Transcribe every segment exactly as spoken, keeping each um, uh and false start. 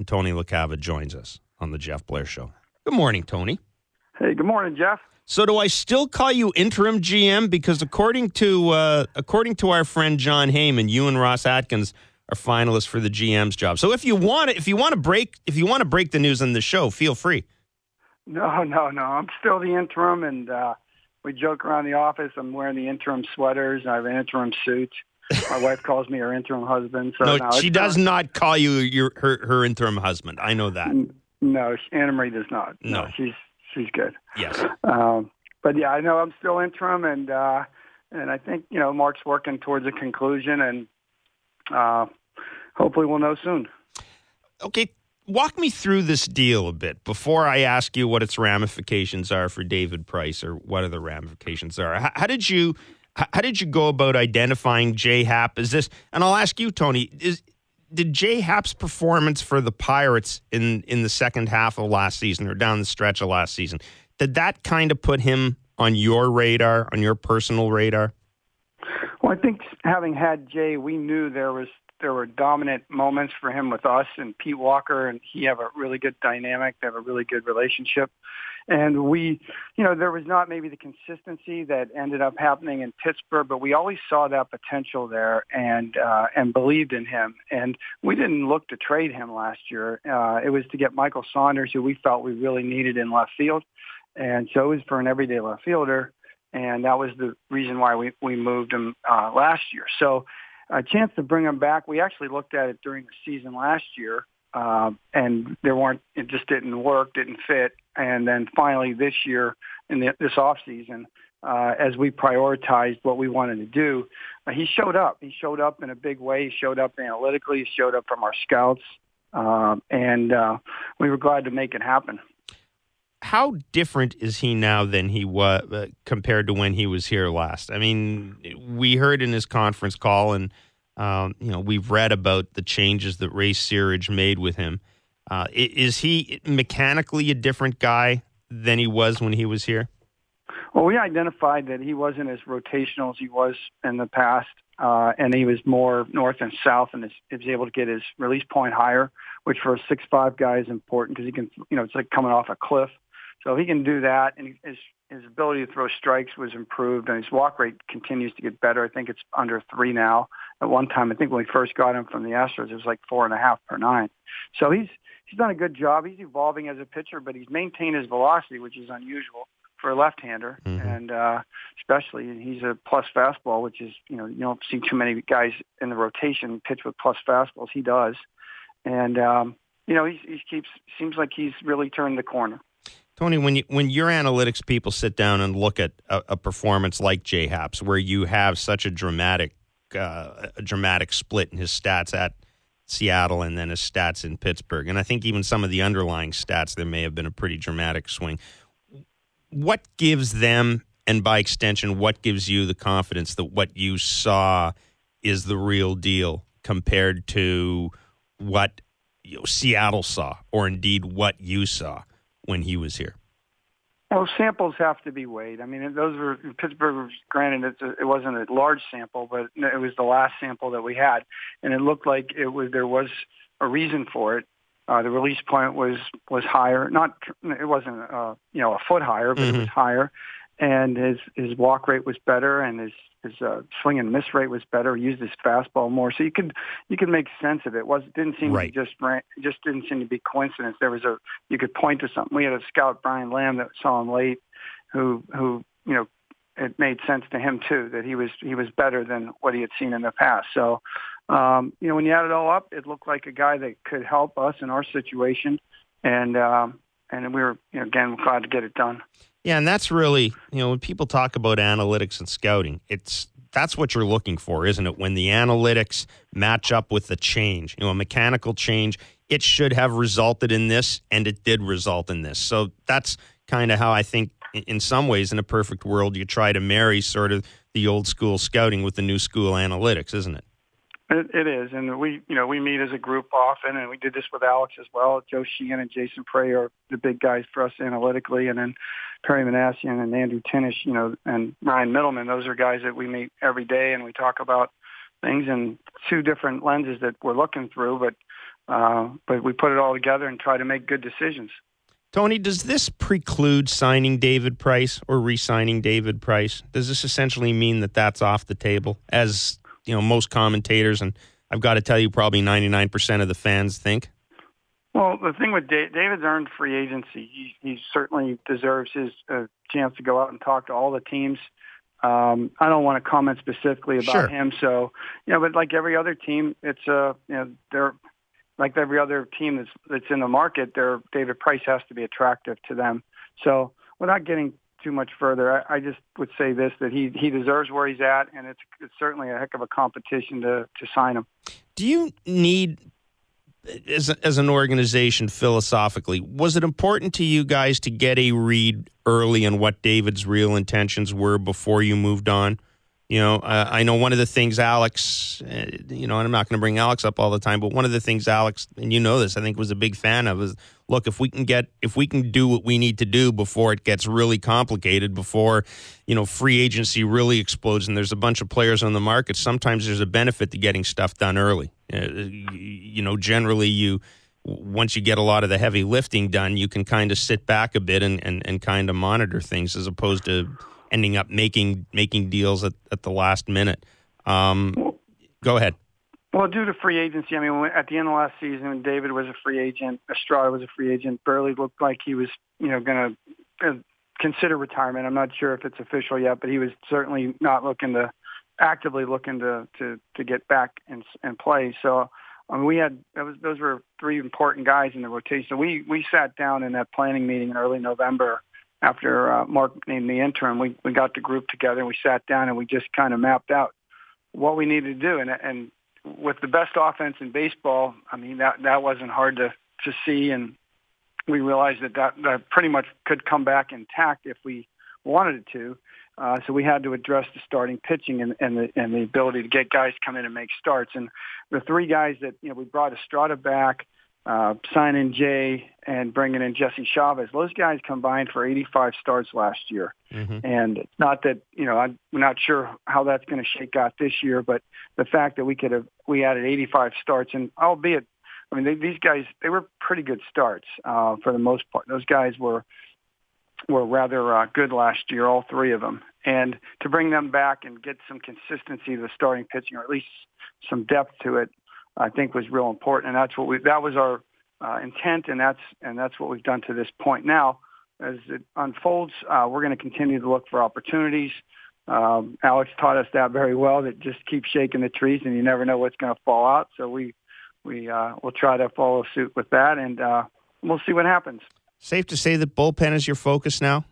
and Tony LaCava joins us on the Jeff Blair Show. Good morning, Tony. Hey, good morning, Jeff. So do I still call you interim G M? Because according to uh, according to our friend John Heyman, you and Ross Atkins are finalists for the G M's job. So if you want to, if you want to break if you want to break the news on the show, feel free. No, no, no. I'm still the interim, and uh, we joke around the office. I'm wearing the interim sweaters, and I have an interim suit. My wife calls me her interim husband. So no, no she does not, not call you your her, her interim husband. I know that. No, Anna Marie does not. No, no she's she's good. Yes. Um, but yeah, I know I'm still interim, and uh, and I think you know Mark's working towards a conclusion, and uh, hopefully we'll know soon. Okay, walk me through this deal a bit before I ask you what its ramifications are for David Price, or what other ramifications are. How, how did you how did you go about identifying Jay Happ? Is this, and I'll ask you, Tony, is did Jay Happ's performance for the Pirates in, in the second half of last season, or down the stretch of last season, did that kind of put him on your radar, on your personal radar? Well, I think having had Jay, we knew there was there were dominant moments for him with us and Pete Walker, and he have a really good dynamic. They have a really good relationship. And we, you know, there was not maybe the consistency that ended up happening in Pittsburgh, but we always saw that potential there and uh, and believed in him. And we didn't look to trade him last year. Uh, it was to get Michael Saunders, who we felt we really needed in left field. And so it was for an everyday left fielder. And that was the reason why we, we moved him uh, last year. So a chance to bring him back, we actually looked at it during the season last year. Uh, and there weren't, it just didn't work, didn't fit. And then finally this year, in the, this off season, uh, as we prioritized what we wanted to do, uh, he showed up. He showed up in a big way. He showed up analytically. He showed up from our scouts. Uh, and uh, we were glad to make it happen. How different is he now than he was uh, compared to when he was here last? I mean, we heard in his conference call, and Um, you know, we've read about the changes that Ray Searage made with him. Uh, is he mechanically a different guy than he was when he was here? Well, we identified that he wasn't as rotational as he was in the past, uh, and he was more north and south, and he was able to get his release point higher, which for a six five guy is important because he can, you know, it's like coming off a cliff. So he can do that, and his his ability to throw strikes was improved, and his walk rate continues to get better. I think it's under three now. At one time, I think when we first got him from the Astros, it was like four and a half per nine. So he's he's done a good job. He's evolving as a pitcher, but he's maintained his velocity, which is unusual for a left-hander, mm-hmm. and uh, especially he's a plus fastball, which is, you know, you don't see too many guys in the rotation pitch with plus fastballs. He does, and um, you know, he, he keeps seems like he's really turned the corner. Tony, when you when your analytics people sit down and look at a, a performance like Jay Happ's, where you have such a dramatic uh, a dramatic split in his stats at Seattle and then his stats in Pittsburgh, and I think even some of the underlying stats, there may have been a pretty dramatic swing. What gives them, and by extension, what gives you the confidence that what you saw is the real deal compared to what, you know, Seattle saw, or indeed what you saw when he was here? Well, samples have to be weighed. I mean, those were Pittsburgh. Granted, it's a, it wasn't a large sample, but it was the last sample that we had, and it looked like it was there was a reason for it. Uh, the release point was was higher. Not it wasn't uh, you know a foot higher, but mm-hmm. it was higher, and his his walk rate was better, and his his uh, swing and miss rate was better. He used his fastball more, so you could you could make sense of it. It was didn't seem right. to just just didn't seem to be coincidence. There was a you could point to something. We had a scout, Brian Lamb, that saw him late, who who you know it made sense to him too that he was he was better than what he had seen in the past. So um, you know when you add it all up, it looked like a guy that could help us in our situation, and um, and we were you know, again glad to get it done. Yeah, and that's really, you know, when people talk about analytics and scouting, it's that's what you're looking for, isn't it? When the analytics match up with the change, you know, a mechanical change, it should have resulted in this, and it did result in this. So that's kind of how I think, in some ways, in a perfect world, you try to marry sort of the old school scouting with the new school analytics, isn't it? It, it is, and we, you know, we meet as a group often, and we did this with Alex as well. Joe Sheehan and Jason Prey are the big guys for us analytically, and then Perry Manassian and Andrew Tinnish, you know, and Ryan Middleman. Those are guys that we meet every day, and we talk about things in two different lenses that we're looking through. But uh, but we put it all together and try to make good decisions. Tony, does this preclude signing David Price or re-signing David Price? Does this essentially mean that that's off the table, as you know, most commentators, and I've got to tell you, probably ninety-nine percent of the fans think? Well, the thing with Dave, David's earned free agency. He, he certainly deserves his uh, chance to go out and talk to all the teams. Um, I don't want to comment specifically about sure. him. So, you know, but like every other team, it's uh, you know, they're like every other team that's that's in the market. Their David Price has to be attractive to them. So, without getting too much further, I, I just would say this: that he he deserves where he's at, and it's it's certainly a heck of a competition to to sign him. Do you need? As, a, as an organization, philosophically, was it important to you guys to get a read early on what David's real intentions were before you moved on? You know, uh, I know one of the things Alex, uh, you know, and I'm not going to bring Alex up all the time, but one of the things Alex, and you know this, I think was a big fan of is, look, if we can get, if we can do what we need to do before it gets really complicated, before, you know, free agency really explodes and there's a bunch of players on the market, sometimes there's a benefit to getting stuff done early. Uh, you know, generally you, once you get a lot of the heavy lifting done, you can kind of sit back a bit and, and, and kind of monitor things as opposed to ending up making making deals at, at the last minute. Um, well, go ahead. Well, due to free agency, I mean, when, at the end of last season, when David was a free agent, Estrada was a free agent, Burley looked like he was, you know, going to uh, consider retirement. I'm not sure if it's official yet, but he was certainly not looking to, actively looking to to, to get back and, and play. So I mean, we had, that was, those were three important guys in the rotation. So we, we sat down in that planning meeting in early November after uh, Mark named the interim. We, we got the group together and we sat down and we just kind of mapped out what we needed to do. And, and with the best offense in baseball, I mean, that, that wasn't hard to, to see. And we realized that, that that pretty much could come back intact if we wanted it to. Uh, so we had to address the starting pitching and, and, the, and the ability to get guys come in and make starts. And the three guys that, you know, we brought Estrada back, uh, signing Jay and bringing in Jesse Chavez, those guys combined for eighty-five starts last year. Mm-hmm. And it's not that, you know, I'm not sure how that's going to shake out this year, but the fact that we could have, we added eighty-five starts, and albeit, I mean, they, these guys, they were pretty good starts uh, for the most part. Those guys were, were rather uh, good last year, all three of them. And to bring them back and get some consistency to the starting pitching, or at least some depth to it, I think was real important. And that's what we, that was our uh, intent, and that's, and that's what we've done to this point. Now, as it unfolds, uh, we're going to continue to look for opportunities. Um, Alex taught us that very well, that just keep shaking the trees and you never know what's going to fall out. So we, we uh, will try to follow suit with that, and uh, we'll see what happens. Safe to say that bullpen is your focus now?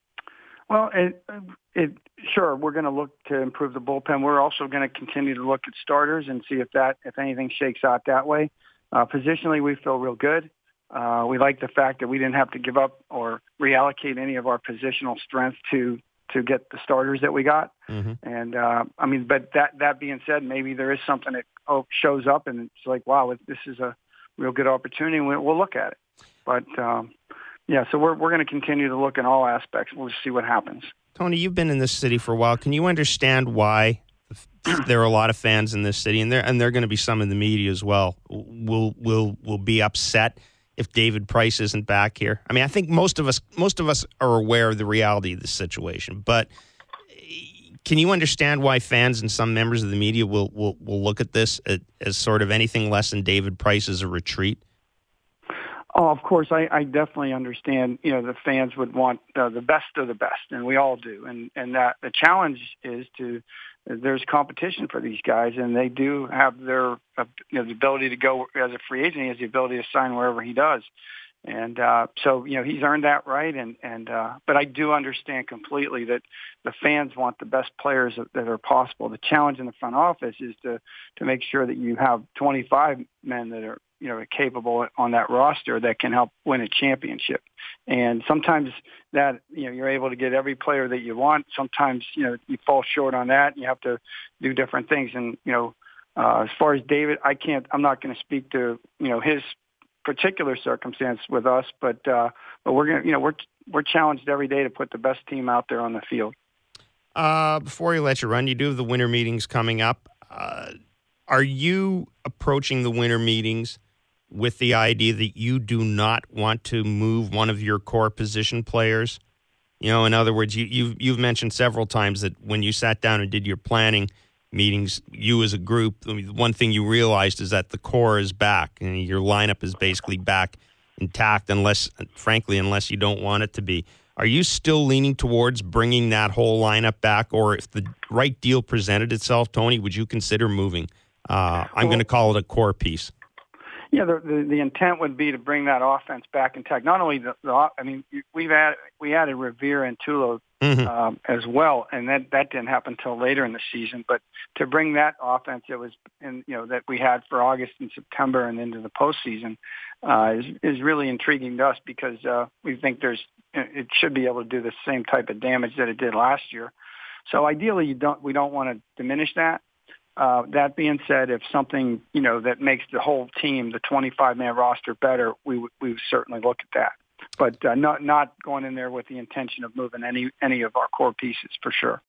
Well, it, it sure, we're going to look to improve the bullpen. We're also going to continue to look at starters and see if that, if anything shakes out that way. Uh, positionally, we feel real good. Uh, we like the fact that we didn't have to give up or reallocate any of our positional strength to to get the starters that we got. Mm-hmm. And uh, I mean, but that that being said, maybe there is something that oh, shows up and it's like, wow, this is a real good opportunity. And we'll look at it. But um, yeah, so we're we're going to continue to look in all aspects. We'll just see what happens. Tony, you've been in this city for a while. Can you understand why there are a lot of fans in this city, and there and there are going to be some in the media as well, will will will be upset if David Price isn't back here? I mean, I think most of us most of us are aware of the reality of the situation, but can you understand why fans and some members of the media will will, will look at this as, as sort of anything less than David Price as a retreat? Oh, of course, I, I definitely understand. You know, the fans would want uh, the best of the best, and we all do. And and that the challenge is to there's competition for these guys, and they do have their uh, you know the ability to go as a free agent. He has the ability to sign wherever he does, and uh, so you know he's earned that right. And and uh, but I do understand completely that the fans want the best players that, that are possible. The challenge in the front office is to to make sure that you have twenty-five men that are you know capable on that roster that can help win a championship. And sometimes that, you know, you're able to get every player that you want. Sometimes, you know, you fall short on that and you have to do different things. And, you know, uh, as far as David, I can't, I'm not going to speak to, you know, his particular circumstance with us, but, uh, but we're going to, you know, we're, we're challenged every day to put the best team out there on the field. Uh, before we let you run, you do have the winter meetings coming up. Uh, are you approaching the winter meetings with the idea that you do not want to move one of your core position players? You know, in other words, you, you've, you've mentioned several times that when you sat down and did your planning meetings, you as a group, I mean, one thing you realized is that the core is back and your lineup is basically back intact, unless, frankly, unless you don't want it to be. Are you still leaning towards bringing that whole lineup back, or if the right deal presented itself, Tony, would you consider moving? Uh, I'm well, going to call it a core piece. Yeah, the, the the intent would be to bring that offense back intact. Not only the, the I mean, we've added we added Revere and Tulo mm-hmm. um, as well, and that that didn't happen until later in the season. But to bring that offense that was in you know that we had for August and September and into the postseason uh, is is really intriguing to us, because uh, we think there's it should be able to do the same type of damage that it did last year. So ideally, you don't we don't want to diminish that. Uh, that being said, if something, you know, that makes the whole team, the twenty-five man roster better, we would we would certainly look at that. But uh, not not going in there with the intention of moving any any of our core pieces, for sure.